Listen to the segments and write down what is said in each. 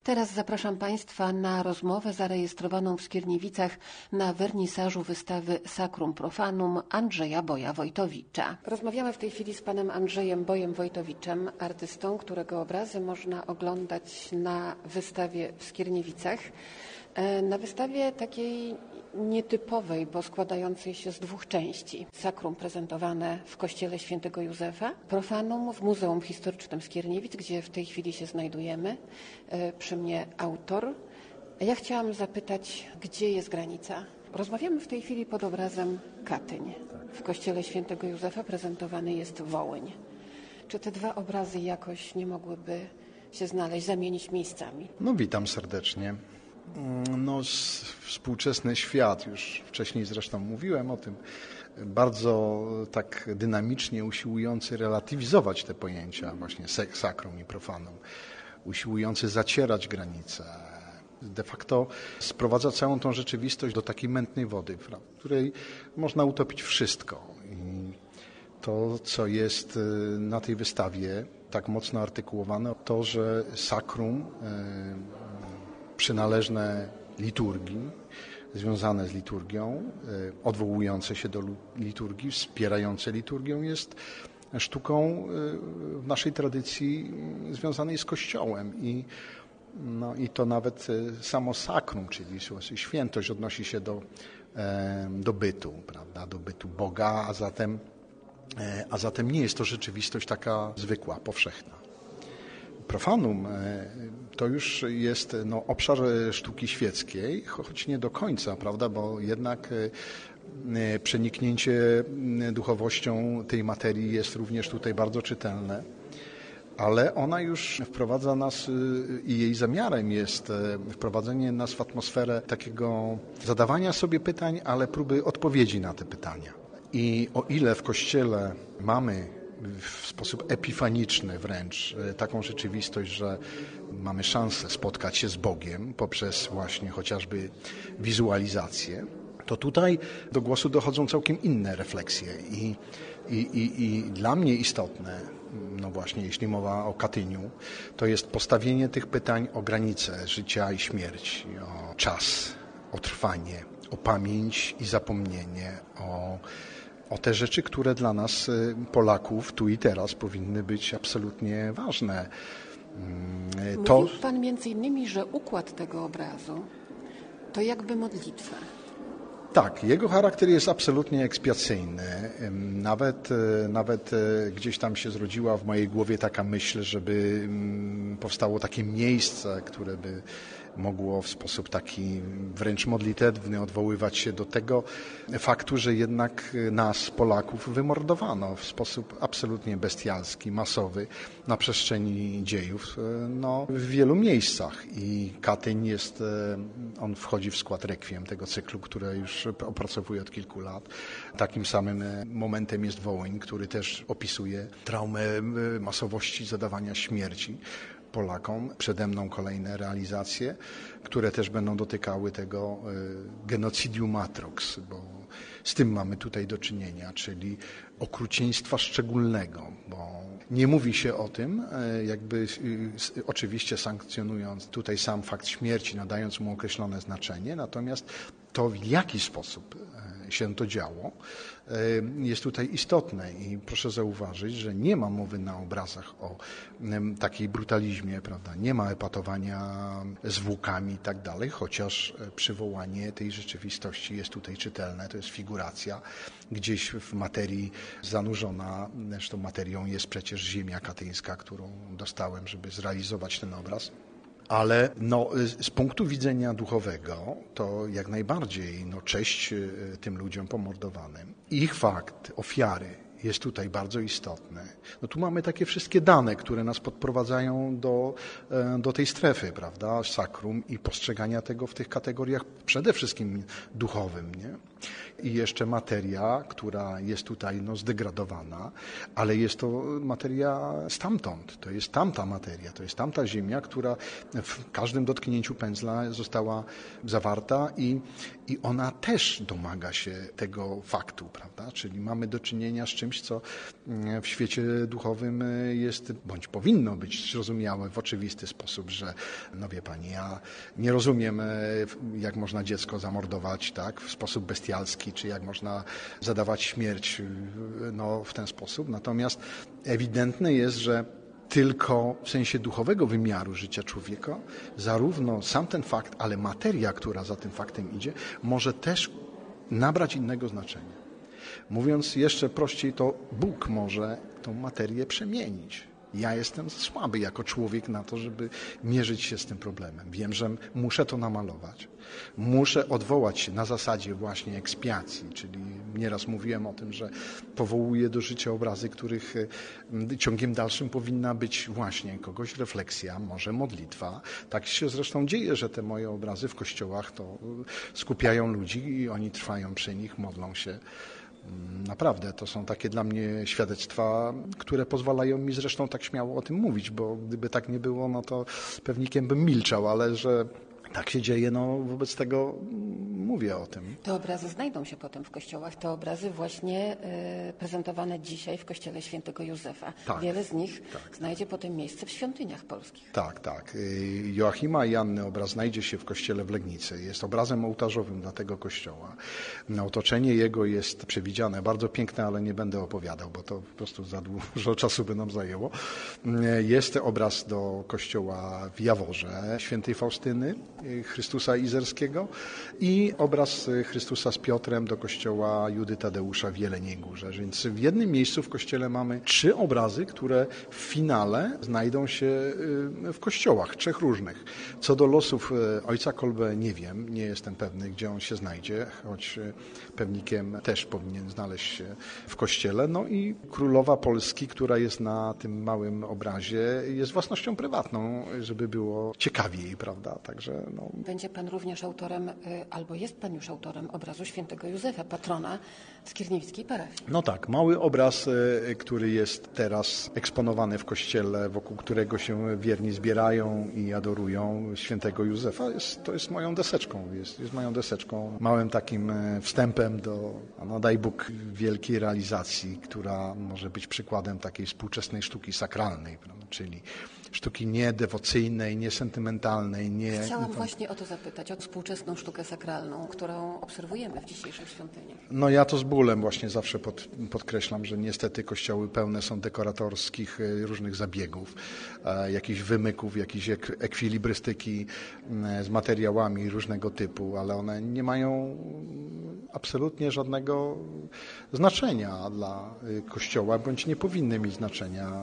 Teraz zapraszam Państwa na rozmowę zarejestrowaną w Skierniewicach na wernisażu wystawy Sacrum Profanum Andrzeja Boja Wojtowicza. Rozmawiamy w tej chwili z panem Andrzejem Bojem Wojtowiczem, artystą, którego obrazy można oglądać na wystawie w Skierniewicach. Na wystawie takiej nietypowej, bo składającej się z dwóch części. Sakrum prezentowane w kościele Świętego Józefa, Profanum w Muzeum Historycznym Skierniewic, gdzie w tej chwili się znajdujemy. Przy mnie autor. Ja chciałam zapytać, gdzie jest granica? Rozmawiamy w tej chwili pod obrazem Katyń. W kościele Świętego Józefa prezentowany jest Wołyń. Czy te dwa obrazy jakoś nie mogłyby się znaleźć, zamienić miejscami? Witam serdecznie. Współczesny świat, już wcześniej zresztą mówiłem o tym, bardzo tak dynamicznie usiłujący relatywizować te pojęcia, właśnie sakrum i profanum, usiłujący zacierać granice, de facto sprowadza całą tą rzeczywistość do takiej mętnej wody, w której można utopić wszystko. I to, co jest na tej wystawie tak mocno artykułowane, to, że sakrum przynależne liturgii, związane z liturgią, odwołujące się do liturgii, wspierające liturgię, jest sztuką w naszej tradycji związanej z Kościołem. I to nawet samo sakrum, czyli świętość, odnosi się do bytu, prawda? Do bytu Boga, a zatem nie jest to rzeczywistość taka zwykła, powszechna. Profanum to już jest obszar sztuki świeckiej, choć nie do końca, prawda, bo jednak przeniknięcie duchowością tej materii jest również tutaj bardzo czytelne, ale ona już wprowadza nas i jej zamiarem jest wprowadzenie nas w atmosferę takiego zadawania sobie pytań, ale próby odpowiedzi na te pytania. I o ile w Kościele mamy w sposób epifaniczny wręcz taką rzeczywistość, że mamy szansę spotkać się z Bogiem poprzez właśnie chociażby wizualizację, to tutaj do głosu dochodzą całkiem inne refleksje i dla mnie istotne, właśnie jeśli mowa o Katyniu, to jest postawienie tych pytań o granice życia i śmierci, o czas, o trwanie, o pamięć i zapomnienie, o te rzeczy, które dla nas, Polaków, tu i teraz powinny być absolutnie ważne. Mówił pan między innymi, że układ tego obrazu to jakby modlitwa. Tak, jego charakter jest absolutnie ekspiacyjny. Nawet gdzieś tam się zrodziła w mojej głowie taka myśl, żeby powstało takie miejsce, które by mogło w sposób taki wręcz modlitewny odwoływać się do tego faktu, że jednak nas, Polaków, wymordowano w sposób absolutnie bestialski, masowy na przestrzeni dziejów w wielu miejscach. I Katyń on wchodzi w skład rekwiem tego cyklu, które już opracowuję od kilku lat. Takim samym momentem jest Wołyń, który też opisuje traumę masowości zadawania śmierci Polakom. Przede mną kolejne realizacje, które też będą dotykały tego genocidium atrox, bo z tym mamy tutaj do czynienia, czyli okrucieństwa szczególnego, bo nie mówi się o tym, jakby oczywiście sankcjonując tutaj sam fakt śmierci, nadając mu określone znaczenie, natomiast to, w jaki sposób się to działo, jest tutaj istotne i proszę zauważyć, że nie ma mowy na obrazach o takiej brutalizmie, prawda? Nie ma epatowania zwłokami i tak dalej, chociaż przywołanie tej rzeczywistości jest tutaj czytelne, to jest figuracja gdzieś w materii zanurzona, zresztą materią jest przecież ziemia katyńska, którą dostałem, żeby zrealizować ten obraz. Ale z punktu widzenia duchowego to jak najbardziej cześć tym ludziom pomordowanym. Ich fakt ofiary jest tutaj bardzo istotny. Tu mamy takie wszystkie dane, które nas podprowadzają do tej strefy, prawda, sakrum i postrzegania tego w tych kategoriach przede wszystkim duchowym, nie? I jeszcze materia, która jest tutaj zdegradowana, ale jest to materia stamtąd, to jest tamta materia, to jest tamta ziemia, która w każdym dotknięciu pędzla została zawarta i ona też domaga się tego faktu, prawda? Czyli mamy do czynienia z czymś, czymś, co w świecie duchowym jest, bądź powinno być zrozumiałe w oczywisty sposób, że no wie pani, ja nie rozumiem, jak można dziecko zamordować tak, w sposób bestialski, czy jak można zadawać śmierć no, w ten sposób. Natomiast ewidentne jest, że tylko w sensie duchowego wymiaru życia człowieka, zarówno sam ten fakt, ale materia, która za tym faktem idzie, może też nabrać innego znaczenia. Mówiąc jeszcze prościej, to Bóg może tą materię przemienić. Ja jestem słaby jako człowiek na to, żeby mierzyć się z tym problemem. Wiem, że muszę to namalować. Muszę odwołać się na zasadzie właśnie ekspiacji, czyli nieraz mówiłem o tym, że powołuję do życia obrazy, których ciągiem dalszym powinna być właśnie kogoś refleksja, może modlitwa. Tak się zresztą dzieje, że te moje obrazy w kościołach to skupiają ludzi i oni trwają przy nich, modlą się. Naprawdę, to są takie dla mnie świadectwa, które pozwalają mi zresztą tak śmiało o tym mówić, bo gdyby tak nie było, no to pewnikiem bym milczał, ale że tak się dzieje, no wobec tego mówię o tym. Te obrazy znajdą się potem w kościołach, te obrazy właśnie prezentowane dzisiaj w kościele świętego Józefa. Tak, wiele z nich znajdzie potem miejsce w świątyniach polskich. Tak, tak. Joachima i Anny obraz znajdzie się w kościele w Legnicy. Jest obrazem ołtarzowym dla tego kościoła. Otoczenie jego jest przewidziane, bardzo piękne, ale nie będę opowiadał, bo to po prostu za dużo czasu by nam zajęło. Jest obraz do kościoła w Jaworze, świętej Faustyny, Chrystusa Izerskiego i obraz Chrystusa z Piotrem do kościoła Judy Tadeusza w Jeleniej Górze. Więc w jednym miejscu w kościele mamy 3 obrazy, które w finale znajdą się w kościołach, 3 różnych. Co do losów ojca Kolbe nie wiem, nie jestem pewny, gdzie on się znajdzie, choć pewnikiem też powinien znaleźć się w kościele. No i królowa Polski, która jest na tym małym obrazie, jest własnością prywatną, żeby było ciekawiej, prawda? Także no. Będzie pan również autorem, albo jest pan już autorem obrazu świętego Józefa, patrona skierniewickiej parafii. No tak, mały obraz, który jest teraz eksponowany w kościele, wokół którego się wierni zbierają i adorują świętego Józefa, to jest moją deseczką, jest moją deseczką, małym takim wstępem do, no daj Bóg, wielkiej realizacji, która może być przykładem takiej współczesnej sztuki sakralnej, prawda? Czyli sztuki niedewocyjnej, niesentymentalnej. Chciałam właśnie o to zapytać, o współczesną sztukę sakralną, którą obserwujemy w dzisiejszych świątyniach. No ja to z bólem właśnie zawsze podkreślam, że niestety kościoły pełne są dekoratorskich różnych zabiegów, jakichś wymyków, jakiejś ekwilibrystyki z materiałami różnego typu, ale one nie mają absolutnie żadnego znaczenia dla kościoła, bądź nie powinny mieć znaczenia.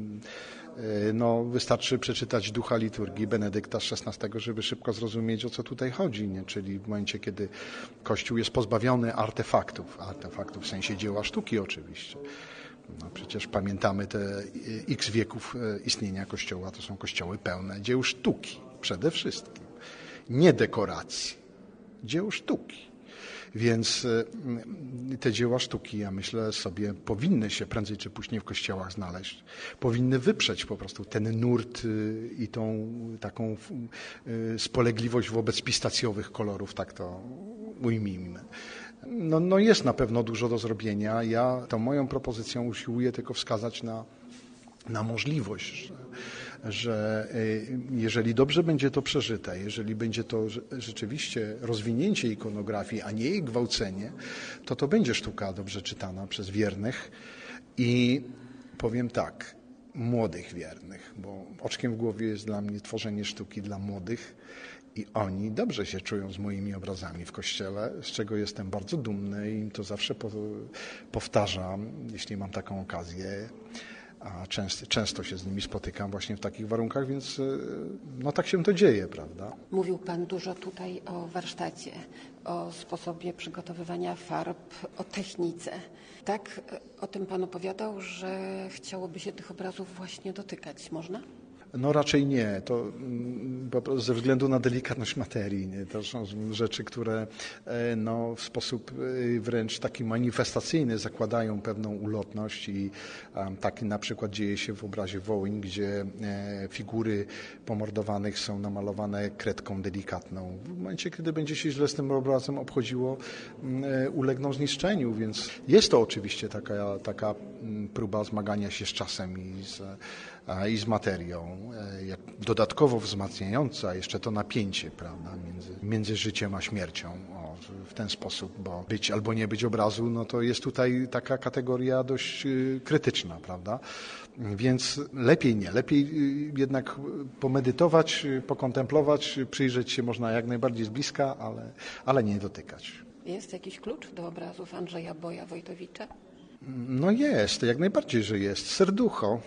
No, wystarczy przeczytać ducha liturgii Benedykta XVI, żeby szybko zrozumieć, o co tutaj chodzi, nie? Czyli w momencie, kiedy Kościół jest pozbawiony artefaktów w sensie dzieła sztuki oczywiście. No, przecież pamiętamy te x wieków istnienia Kościoła, to są kościoły pełne dzieł sztuki przede wszystkim, nie dekoracji, dzieł sztuki. Więc te dzieła sztuki, ja myślę sobie, powinny się prędzej czy później w kościołach znaleźć. Powinny wyprzeć po prostu ten nurt i tą taką spolegliwość wobec pistacjowych kolorów, tak to ujmijmy. No jest na pewno dużo do zrobienia. Ja tą moją propozycją usiłuję tylko wskazać na możliwość, że jeżeli dobrze będzie to przeżyte, jeżeli będzie to rzeczywiście rozwinięcie ikonografii, a nie jej gwałcenie, to będzie sztuka dobrze czytana przez wiernych i powiem tak, młodych wiernych, bo oczkiem w głowie jest dla mnie tworzenie sztuki dla młodych i oni dobrze się czują z moimi obrazami w kościele, z czego jestem bardzo dumny i im to zawsze powtarzam, jeśli mam taką okazję. A często się z nimi spotykam właśnie w takich warunkach, więc no tak się to dzieje, prawda? Mówił pan dużo tutaj o warsztacie, o sposobie przygotowywania farb, o technice. Tak o tym pan opowiadał, że chciałoby się tych obrazów właśnie dotykać. Można? No raczej nie. To ze względu na delikatność materii. Nie? To są rzeczy, które no, w sposób wręcz taki manifestacyjny zakładają pewną ulotność i taki na przykład dzieje się w obrazie Wołyń, gdzie figury pomordowanych są namalowane kredką delikatną. W momencie, kiedy będzie się źle z tym obrazem obchodziło, ulegną zniszczeniu, więc jest to oczywiście taka próba zmagania się z czasem i z materią, dodatkowo wzmacniająca jeszcze to napięcie, prawda, między życiem a śmiercią. W ten sposób, bo być albo nie być obrazu, no to jest tutaj taka kategoria dość krytyczna, prawda? Więc lepiej nie, lepiej jednak pomedytować, pokontemplować, przyjrzeć się można jak najbardziej z bliska, ale nie dotykać. Jest jakiś klucz do obrazów Andrzeja Boja Wojtowicza? No jest, jak najbardziej, że jest. Serducho.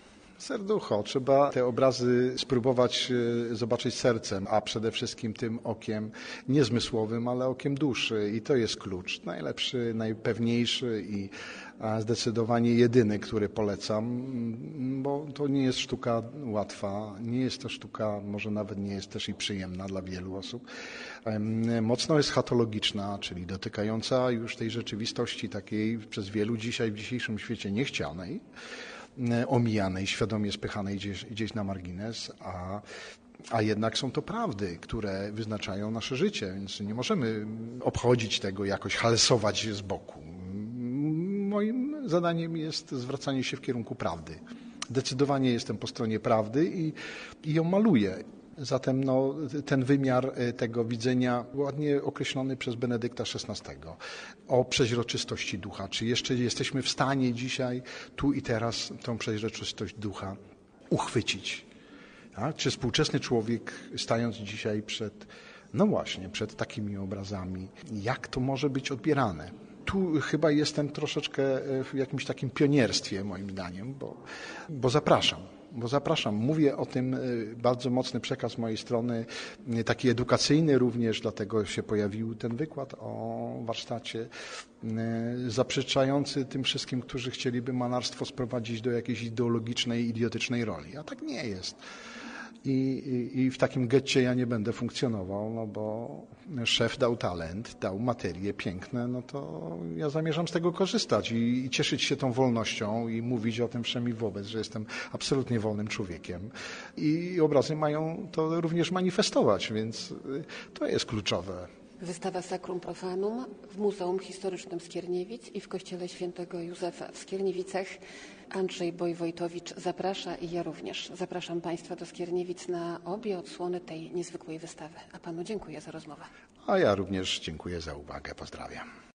Trzeba te obrazy spróbować zobaczyć sercem, a przede wszystkim tym okiem niezmysłowym, ale okiem duszy. I to jest klucz. Najlepszy, najpewniejszy i zdecydowanie jedyny, który polecam, bo to nie jest sztuka łatwa, nie jest to sztuka, może nawet nie jest też i przyjemna dla wielu osób. Mocno eschatologiczna, czyli dotykająca już tej rzeczywistości takiej przez wielu dzisiaj w dzisiejszym świecie niechcianej, omijanej, świadomie spychanej gdzieś na margines, a jednak są to prawdy, które wyznaczają nasze życie, więc nie możemy obchodzić tego, jakoś halsować z boku. Moim zadaniem jest zwracanie się w kierunku prawdy. Zdecydowanie jestem po stronie prawdy i ją maluję. Zatem no, ten wymiar tego widzenia ładnie określony przez Benedykta XVI o przeźroczystości ducha. Czy jeszcze jesteśmy w stanie dzisiaj, tu i teraz tą przeźroczystość ducha uchwycić? Tak? Czy współczesny człowiek, stając dzisiaj przed takimi obrazami, jak to może być odbierane? Tu chyba jestem troszeczkę w jakimś takim pionierstwie, moim zdaniem, bo zapraszam. Mówię o tym, bardzo mocny przekaz mojej strony, taki edukacyjny również, dlatego się pojawił ten wykład o warsztacie, zaprzeczający tym wszystkim, którzy chcieliby malarstwo sprowadzić do jakiejś ideologicznej, idiotycznej roli. A tak nie jest. I w takim getcie ja nie będę funkcjonował, no bo szef dał talent, dał materie piękne, no to ja zamierzam z tego korzystać i cieszyć się tą wolnością i mówić o tym wszem i wobec, że jestem absolutnie wolnym człowiekiem. I obrazy mają to również manifestować, więc to jest kluczowe. Wystawa Sacrum Profanum w Muzeum Historycznym Skierniewic i w Kościele Świętego Józefa w Skierniewicach. Andrzej Boj-Wojtowicz zaprasza i ja również zapraszam Państwa do Skierniewic na obie odsłony tej niezwykłej wystawy. A Panu dziękuję za rozmowę. A ja również dziękuję za uwagę. Pozdrawiam.